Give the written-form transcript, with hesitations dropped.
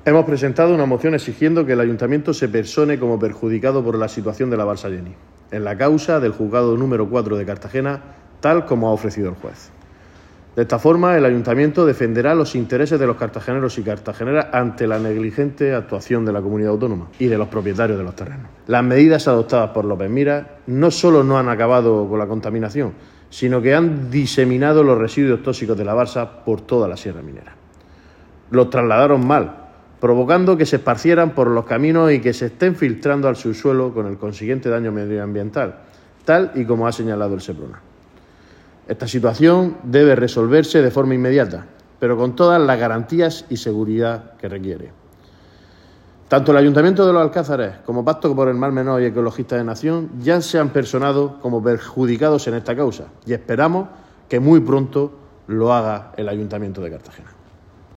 Hemos presentado una moción exigiendo que el Ayuntamiento se persone como perjudicado por la situación de la balsa Jenny, en la causa del Juzgado número 4 de Cartagena, tal como ha ofrecido el juez. De esta forma, el Ayuntamiento defenderá los intereses de los cartageneros y cartageneras ante la negligente actuación de la comunidad autónoma y de los propietarios de los terrenos. Las medidas adoptadas por López Miras no solo no han acabado con la contaminación, sino que han diseminado los residuos tóxicos de la balsa por toda la sierra minera. Los trasladaron mal, provocando que se esparcieran por los caminos y que se estén filtrando al subsuelo con el consiguiente daño medioambiental, tal y como ha señalado el Seprona. Esta situación debe resolverse de forma inmediata, pero con todas las garantías y seguridad que requiere. Tanto el Ayuntamiento de Los Alcázares como Pacto por el Mar Menor y Ecologistas de Nación ya se han personado como perjudicados en esta causa y esperamos que muy pronto lo haga el Ayuntamiento de Cartagena.